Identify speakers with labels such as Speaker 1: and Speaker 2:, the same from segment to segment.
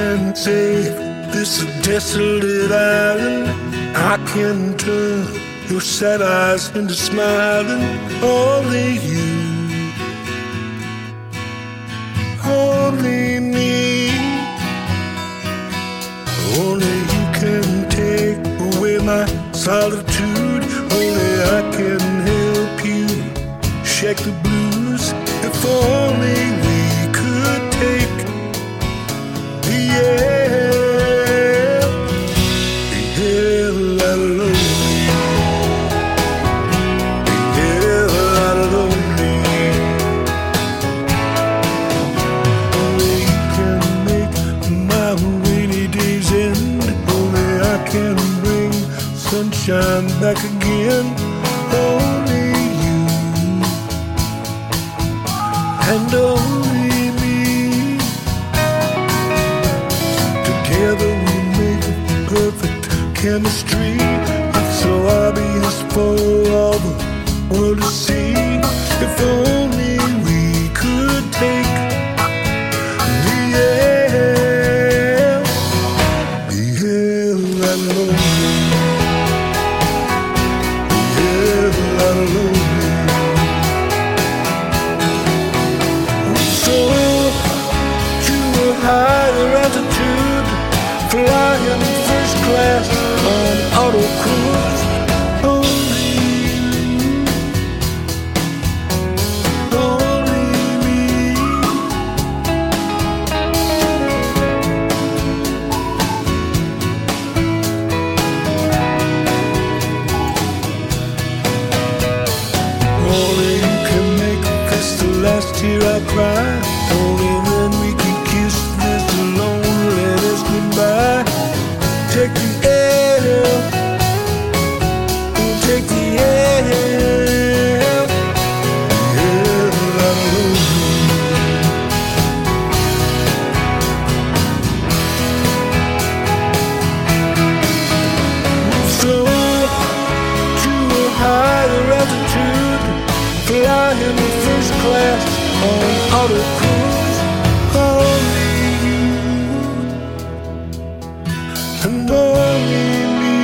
Speaker 1: can save this desolate island. I can turn your sad eyes into smiling. Only you, only me. Only you can take away my solitude. Only I can help you shake the blues. If only we could take the air, the hell out of lonely, the hell out of lonely. Only you can make my rainy days end. Only I can bring sunshine back again. Only you and only me. Together we make perfect chemistry. It's so obvious for all the world to see. If only we could take the air, the hell out of lonely, the hell out of lonely. So to a higher altitude, flying first class on auto cruise. Only you, only me. Only you can make this the last tear I cry. Only then we can kiss this loneliness goodbye. Take the air, take the air, the air out of lonely. So to a higher altitude, flying first class on auto cruise. Only you and only me,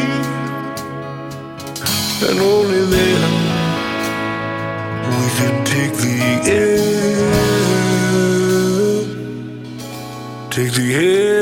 Speaker 1: and only then we can take the air, take the air.